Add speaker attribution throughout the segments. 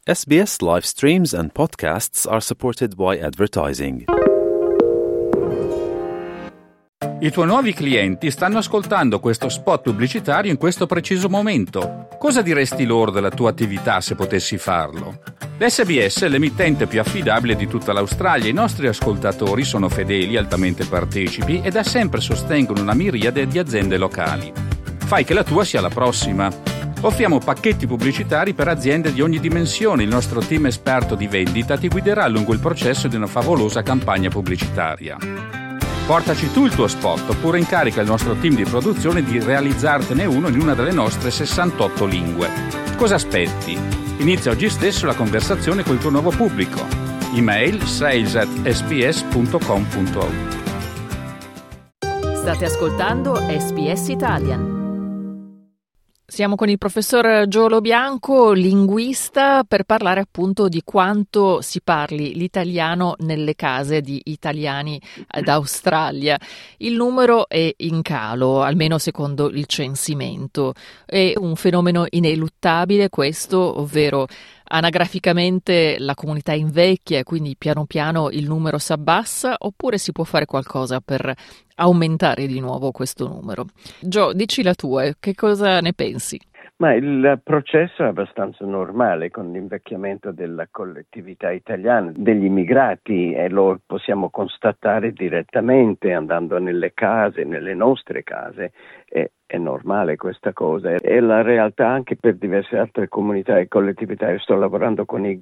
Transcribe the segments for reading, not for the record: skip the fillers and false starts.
Speaker 1: SBS live streams and podcasts are supported by advertising.
Speaker 2: I tuoi nuovi clienti stanno ascoltando questo spot pubblicitario in questo preciso momento. Cosa diresti loro della tua attività se potessi farlo? L'SBS è l'emittente più affidabile di tutta l'Australia. I nostri ascoltatori sono fedeli, altamente partecipi e da sempre sostengono una miriade di aziende locali. Fai che la tua sia la prossima. Offriamo pacchetti pubblicitari per aziende di ogni dimensione. Il nostro team esperto di vendita ti guiderà lungo il processo di una favolosa campagna pubblicitaria. Portaci tu il tuo spot oppure incarica il nostro team di produzione di realizzartene uno in una delle nostre 68 lingue. Cosa aspetti? Inizia oggi stesso la conversazione col tuo nuovo pubblico. Email sales@sbs.com.au.
Speaker 3: State ascoltando SBS Italian. Siamo con il professor Giolo Bianco, linguista, per parlare appunto di quanto si parli l'italiano nelle case di italiani d'Australia. Il numero è in calo, almeno secondo il censimento. È un fenomeno ineluttabile questo, ovvero anagraficamente la comunità invecchia e quindi piano piano il numero si abbassa, oppure si può fare qualcosa per aumentare di nuovo questo numero? Gio, dici la tua, che cosa ne pensi?
Speaker 4: Ma il processo è abbastanza normale con l'invecchiamento della collettività italiana, degli immigrati, e lo possiamo constatare direttamente andando nelle case, nelle nostre case. È normale questa cosa, è la realtà anche per diverse altre comunità e collettività. Io sto lavorando con i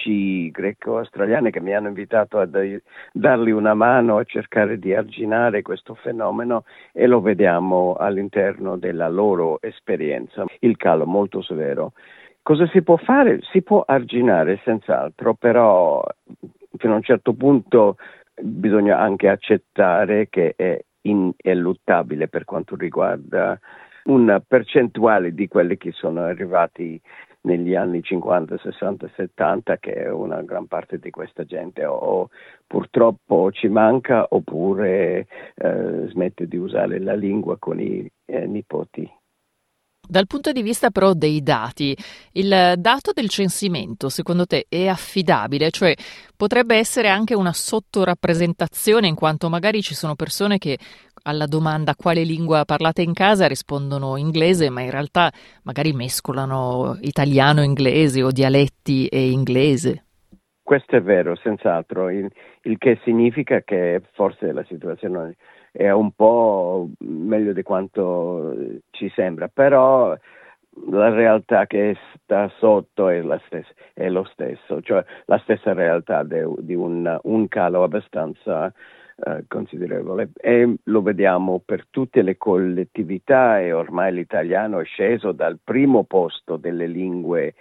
Speaker 4: greco-australiani che mi hanno invitato a dargli una mano a cercare di arginare questo fenomeno, e lo vediamo all'interno della loro esperienza, il calo molto severo. Cosa si può fare? Si può arginare senz'altro, però fino a un certo punto bisogna anche accettare che è ineluttabile per quanto riguarda una percentuale di quelli che sono arrivati negli anni 50, 60, 70, che è una gran parte di questa gente o purtroppo ci manca oppure smette di usare la lingua con i nipoti.
Speaker 3: Dal punto di vista però dei dati, il dato del censimento secondo te è affidabile? Cioè potrebbe essere anche una sottorappresentazione, in quanto magari ci sono persone che alla domanda quale lingua parlate in casa rispondono inglese, ma in realtà magari mescolano italiano e inglese o dialetti e inglese.
Speaker 4: Questo è vero, senz'altro, il che significa che forse la situazione è un po' meglio di quanto ci sembra, però la realtà che sta sotto è lo stesso, cioè la stessa realtà di un calo abbastanza considerevole, e lo vediamo per tutte le collettività, e ormai l'italiano è sceso dal primo posto delle lingue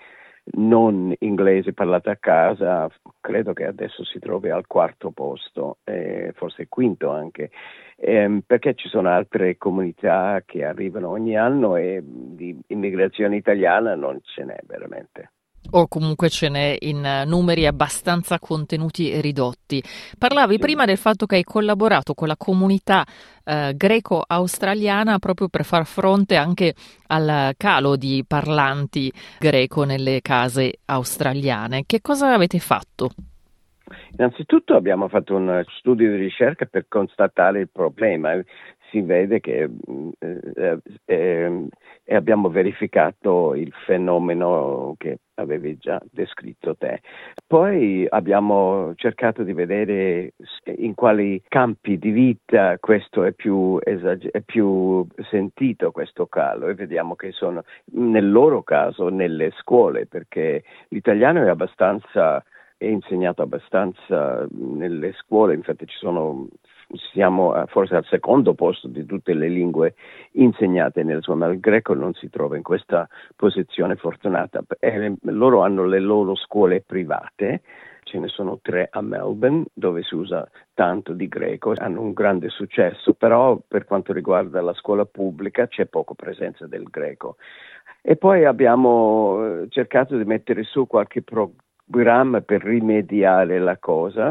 Speaker 4: non inglesi parlate a casa, credo che adesso si trovi al quarto posto, forse quinto anche, perché ci sono altre comunità che arrivano ogni anno e di immigrazione italiana non ce n'è veramente.
Speaker 3: O comunque ce n'è in numeri abbastanza contenuti e ridotti. Parlavi prima del fatto che hai collaborato con la comunità greco-australiana proprio per far fronte anche al calo di parlanti greco nelle case australiane. Che cosa avete fatto?
Speaker 4: Innanzitutto abbiamo fatto un studio di ricerca per constatare il problema. Si vede che abbiamo verificato il fenomeno che avevi già descritto te. Poi abbiamo cercato di vedere in quali campi di vita questo è più sentito, questo calo, e vediamo che sono nel loro caso nelle scuole, perché l'italiano è insegnato abbastanza nelle scuole. Infatti siamo forse al secondo posto di tutte le lingue insegnate nelle scuole, ma il greco non si trova in questa posizione fortunata. Loro hanno le loro scuole private, ce ne sono 3 a Melbourne dove si usa tanto di greco, hanno un grande successo, però per quanto riguarda la scuola pubblica c'è poca presenza del greco. E poi abbiamo cercato di mettere su qualche programma per rimediare la cosa.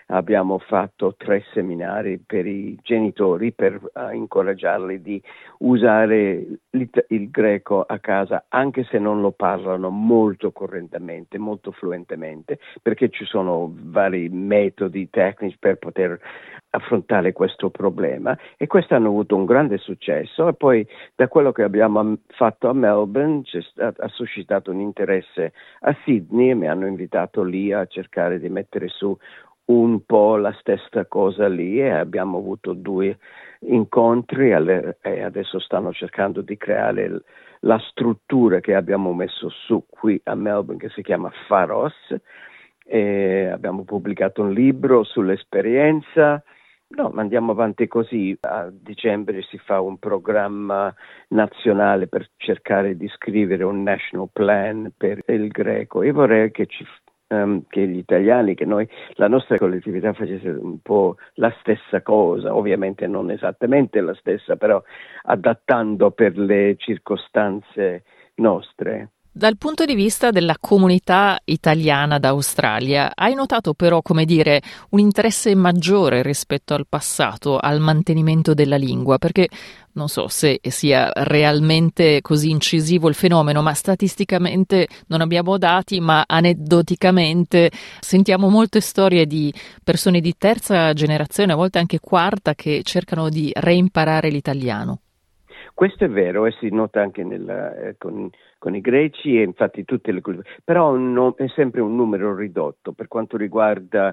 Speaker 4: abbiamo fatto 3 seminari per i genitori per incoraggiarli di usare il greco a casa, anche se non lo parlano molto correntemente, molto fluentemente, perché ci sono vari metodi tecnici per poter affrontare questo problema, e questi hanno avuto un grande successo. E poi da quello che abbiamo fatto a Melbourne ha suscitato un interesse a Sydney, e mi hanno invitato lì a cercare di mettere su un po' la stessa cosa lì, e abbiamo avuto 2 incontri e adesso stanno cercando di creare la struttura che abbiamo messo su qui a Melbourne, che si chiama Pharos, e abbiamo pubblicato un libro sull'esperienza. No, ma andiamo avanti così. A dicembre si fa un programma nazionale per cercare di scrivere un national plan per il greco. Io vorrei che gli italiani, che la nostra collettività facesse un po' la stessa cosa, ovviamente non esattamente la stessa, però adattando per le circostanze nostre.
Speaker 3: Dal punto di vista della comunità italiana d'Australia, hai notato però, come dire, un interesse maggiore rispetto al passato al mantenimento della lingua? Perché non so se sia realmente così incisivo il fenomeno, ma statisticamente non abbiamo dati, ma aneddoticamente sentiamo molte storie di persone di terza generazione, a volte anche quarta, che cercano di reimparare l'italiano.
Speaker 4: Questo è vero, e si nota anche con i greci, e infatti tutte le culture, però è sempre un numero ridotto. Per quanto riguarda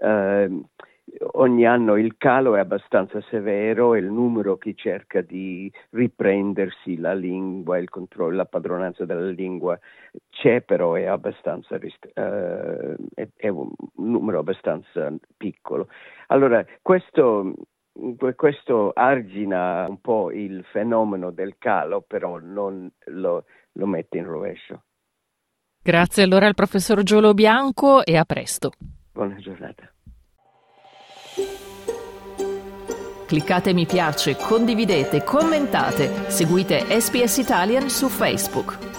Speaker 4: ogni anno il calo è abbastanza severo, e il numero che cerca di riprendersi la lingua, il controllo, la padronanza della lingua c'è, però è abbastanza è un numero abbastanza piccolo. Allora questo argina un po' il fenomeno del calo, però non lo mette in rovescio.
Speaker 3: Grazie allora al professor Giolo Bianco, e a presto.
Speaker 4: Buona giornata.
Speaker 3: Cliccate mi piace, condividete, commentate, seguite SBS Italian su Facebook.